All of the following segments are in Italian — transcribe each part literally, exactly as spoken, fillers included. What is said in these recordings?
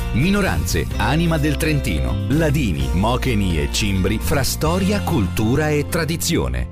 Minoranze, anima del Trentino, ladini, mocheni e cimbri fra storia, cultura e tradizione.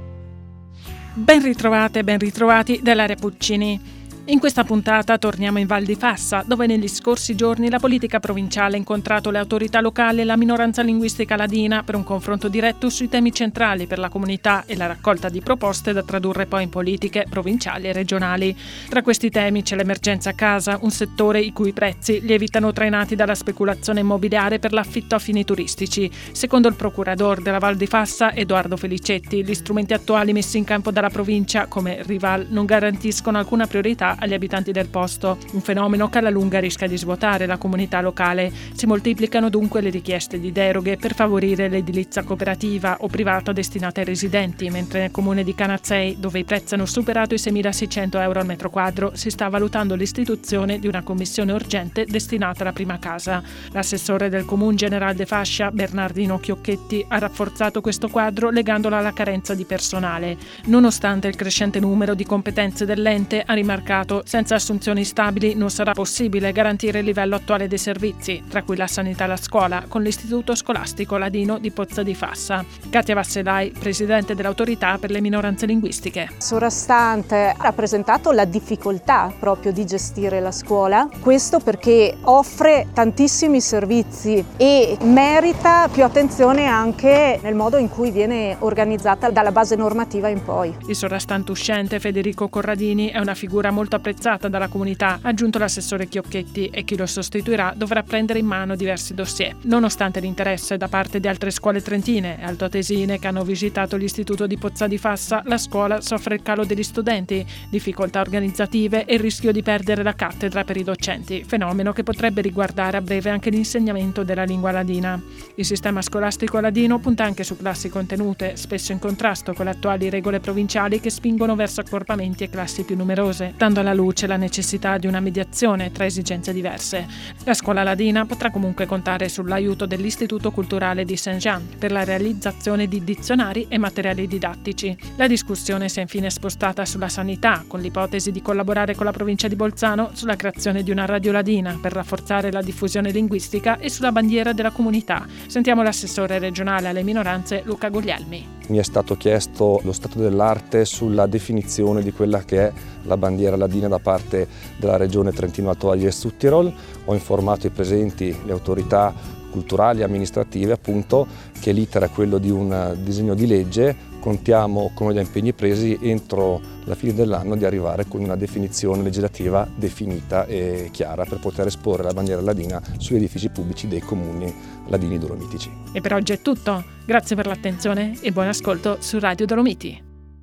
Ben ritrovate e ben ritrovati dall'area Puccini. In questa puntata torniamo in Val di Fassa, dove negli scorsi giorni la politica provinciale ha incontrato le autorità locali e la minoranza linguistica ladina per un confronto diretto sui temi centrali per la comunità e la raccolta di proposte da tradurre poi in politiche provinciali e regionali. Tra questi temi c'è l'emergenza casa, un settore i cui prezzi lievitano trainati dalla speculazione immobiliare per l'affitto a fini turistici. Secondo il procurador della Val di Fassa, Edoardo Felicetti, gli strumenti attuali messi in campo dalla provincia, come Rival, non garantiscono alcuna priorità agli abitanti del posto, un fenomeno che alla lunga rischia di svuotare la comunità locale. Si moltiplicano dunque le richieste di deroghe per favorire l'edilizia cooperativa o privata destinata ai residenti, mentre nel comune di Canazzei, dove i prezzi hanno superato i seimilaseicento euro al metro quadro, si sta valutando l'istituzione di una commissione urgente destinata alla prima casa. L'assessore del Comune General de Fascia, Bernardino Chiocchetti, ha rafforzato questo quadro legandolo alla carenza di personale. Nonostante il crescente numero di competenze dell'ente, ha rimarcato senza assunzioni stabili non sarà possibile garantire il livello attuale dei servizi, tra cui la sanità e la scuola, con l'istituto scolastico ladino di Pozza di Fassa. Katia Vasselai, presidente dell'autorità per le minoranze linguistiche. Sovrastante ha rappresentato la difficoltà proprio di gestire la scuola, questo perché offre tantissimi servizi e merita più attenzione anche nel modo in cui viene organizzata dalla base normativa in poi. Il sovrastante uscente Federico Corradini è una figura molto apprezzata dalla comunità, ha aggiunto l'assessore Chiocchetti, e chi lo sostituirà dovrà prendere in mano diversi dossier. Nonostante l'interesse da parte di altre scuole trentine e altoatesine che hanno visitato l'istituto di Pozza di Fassa, la scuola soffre il calo degli studenti, difficoltà organizzative e il rischio di perdere la cattedra per i docenti, fenomeno che potrebbe riguardare a breve anche l'insegnamento della lingua ladina. Il sistema scolastico ladino punta anche su classi contenute, spesso in contrasto con le attuali regole provinciali che spingono verso accorpamenti e classi più numerose, dando alla luce la necessità di una mediazione tra esigenze diverse. La scuola ladina potrà comunque contare sull'aiuto dell'Istituto Culturale di Saint-Jean per la realizzazione di dizionari e materiali didattici. La discussione si è infine spostata sulla sanità, con l'ipotesi di collaborare con la provincia di Bolzano sulla creazione di una radio ladina per rafforzare la diffusione linguistica e sulla bandiera della comunità. Sentiamo l'assessore regionale alle minoranze Luca Guglielmi. Mi è stato chiesto lo stato dell'arte sulla definizione di quella che è la bandiera ladina da parte della regione Trentino-Alto Adige-Südtirol. Ho informato i presenti, le autorità culturali e amministrative, appunto, che l'iter è quello di un disegno di legge. Contiamo, con gli impegni presi, entro la fine dell'anno di arrivare con una definizione legislativa definita e chiara per poter esporre la bandiera ladina sugli edifici pubblici dei comuni ladini dolomitici. E per oggi è tutto. Grazie per l'attenzione e buon ascolto su Radio Dolomiti.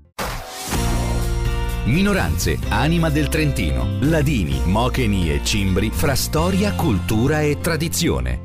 Minoranze, anima del Trentino, ladini, mocheni e cimbri fra storia, cultura e tradizione.